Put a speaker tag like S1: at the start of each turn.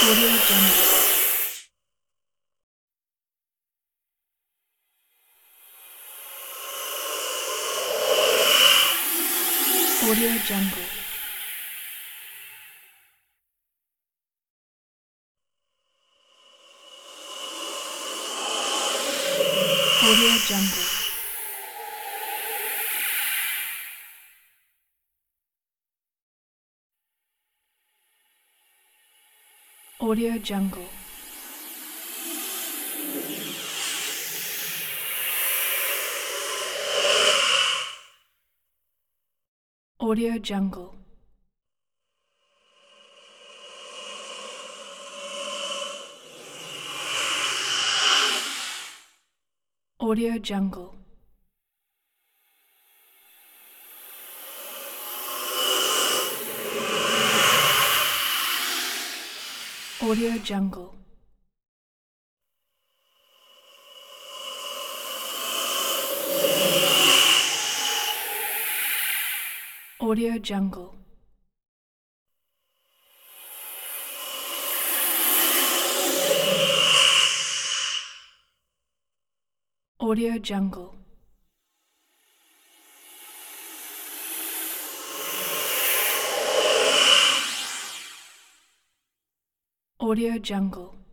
S1: Audio Jungle. Audio Jungle. Audio Jungle. Audio Jungle. Audio Jungle. Audio Jungle. Audio Jungle. Audio Jungle. Audio Jungle. Audio Jungle.